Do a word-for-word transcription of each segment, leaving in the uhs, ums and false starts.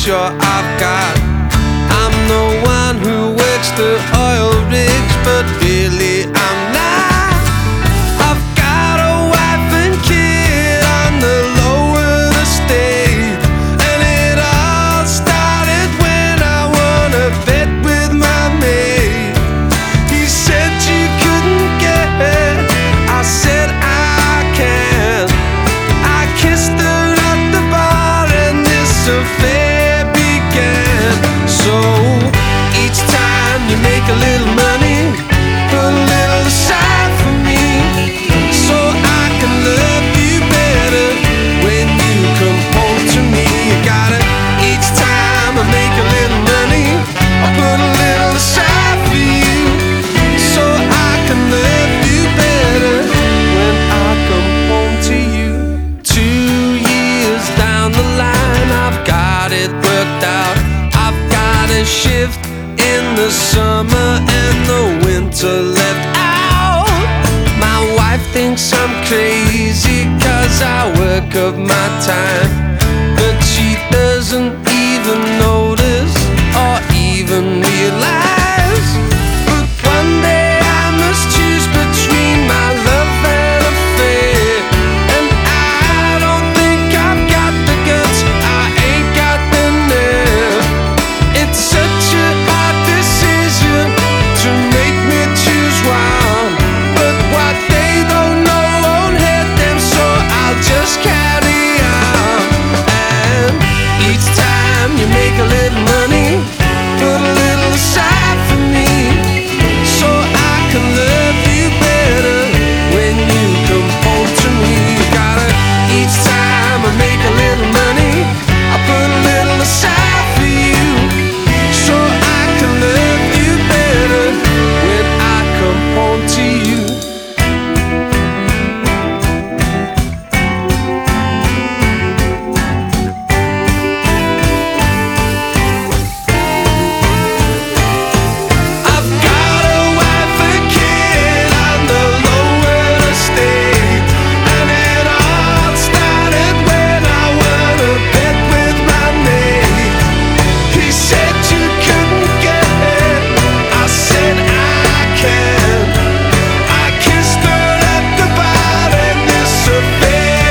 sure I've got. I'm the one who works the oil rigs, but really I'm not. I've got a wife and kid on the lower estate, and it all started when I won a bet with my mate. He said you couldn't get it, I said I can. I kissed her at the bar and this affair began. So each time you make a little money, put a little aside for me, so I can love you better when you come home to me. You got it. Each time I make a little money, I put a little aside for you, so I can love you better when I come home to you. Two years down the line, I've got it worked out. I've got a shift in the summer and the winter left out. My wife thinks I'm crazy 'cause I work up my time, but she doesn't even notice or even realize. But one day I must choose between my love and affair, and I don't think I've got the guts, I ain't got the nerve. It's such a hard decision to make me choose one, but what they don't know won't hurt them, so I'll just carry on. And each time you make a little money, put a little aside for me, so I can love you better when you come home to me. You got it. Each time I make a little money, I put a little aside for you, so I can love you better when I come home to you. I've got a wife and kid on the lower estate, and it all started when I won a bet with my mate. He said you couldn't get it, I said I can. I kissed her at the bar and this affair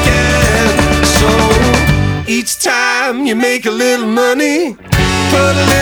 began. So each time you make a little money, put a little